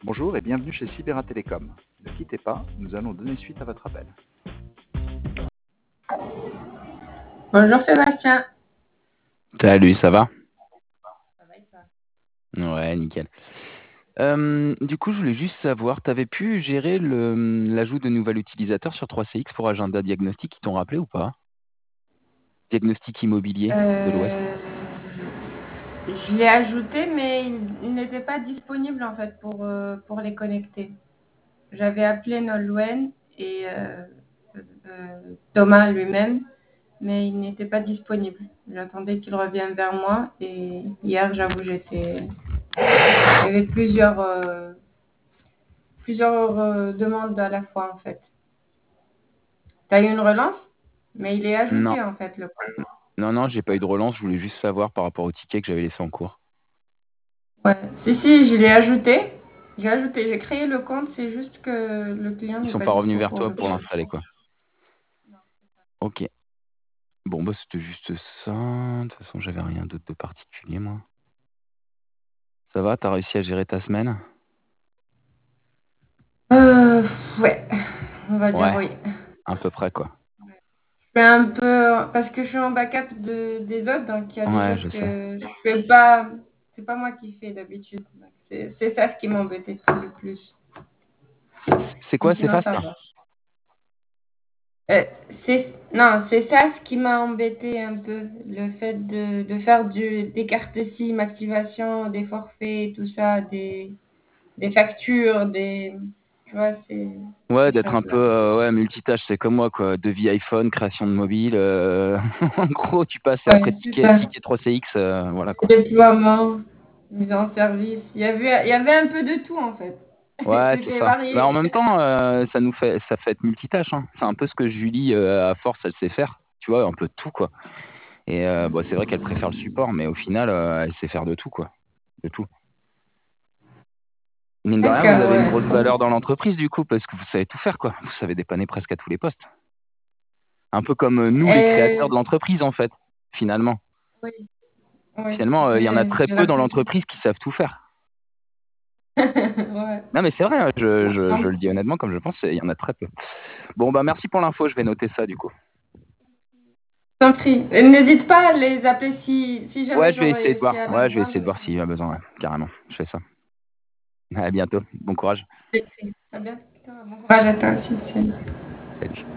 Bonjour et bienvenue chez Sibera Télécom. Ne quittez pas, nous allons donner suite à votre appel. Bonjour Sébastien. Salut, ça va? Ça va et toi? Ouais, nickel. Du coup, je voulais juste savoir, tu avais pu gérer l'ajout de nouvel utilisateur sur 3CX pour Agenda Diagnostic, ils t'ont rappelé ou pas? Diagnostic immobilier de l'Ouest. Je l'ai ajouté, mais il n'était pas disponible en fait pour les connecter. J'avais appelé Nolwenn et Thomas lui-même, mais il n'était pas disponible. J'attendais qu'il revienne vers moi et hier, j'avoue, il y avait plusieurs demandes à la fois en fait. Tu as eu une relance? Mais il est Non, ajouté en fait le compte. non, j'ai pas eu de relance, je voulais juste savoir par rapport au ticket que j'avais laissé en cours. Ouais. Si, je l'ai ajouté. J'ai créé le compte, c'est juste que le client Ils n'est sont pas pas revenus dispo vers pour toi le pour payer. l'installer, quoi. Non, c'est ça. Ok. Bon, bah c'était juste ça. De toute façon, j'avais rien d'autre de particulier, moi. Ça va, t'as réussi à gérer ta semaine? Ouais, on va dire Ouais, oui. à peu près, quoi. Je fais un peu parce que je suis en backup des autres, donc il y a des Ouais, choses je sais. que je fais pas. C'est pas moi qui fais d'habitude. Donc, c'est ça ce qui m'embêtait le plus. C'est Mais quoi, c'est sinon, fast? ça va. Non, c'est ça ce qui m'a embêté un peu, le fait de faire des cartes SIM, activation, des forfaits, tout ça, des factures, tu vois, Ouais, ces d'être un peu choses-là. ouais, multitâche, c'est comme moi, quoi. Devis iPhone, création de mobile. En gros, tu passes après Ouais, c'est ça. ticket 3CX, voilà quoi. Déploiement, mise en service. Il y avait un peu de tout en fait. Ouais, c'est C'était ça. Mais en varié. même temps, ça fait être multitâche, hein. C'est un peu ce que Julie, à force, elle sait faire. Tu vois, un peu de tout, quoi. Et bon, c'est vrai qu'elle préfère le support, mais au final, elle sait faire de tout, quoi. De tout. Mine de rien, vous D'accord, avez une ouais. grosse valeur dans l'entreprise, du coup, parce que vous savez tout faire, quoi. Vous savez dépanner presque à tous les postes. Un peu comme nous, les créateurs Et, de l'entreprise, en fait, finalement. oui, oui, Finalement, il y en a très j'ai peu dans l'impression. l'entreprise qui savent tout faire. Ouais. Non, mais c'est vrai, hein, je Donc, le dis honnêtement comme je pense, il y en a très peu. Bon, bah merci pour l'info, je vais noter ça du coup. t'en prie. Et n'hésite pas à les appeler si Ouais, jamais je vais j'aurais essayer de réussi voir. à Ouais, je vais essayer l'avoir. de voir s'il y a besoin, ouais, carrément. Je fais ça. À bientôt. Bon courage. À bientôt. Bon courage à toi aussi. Salut. Salut.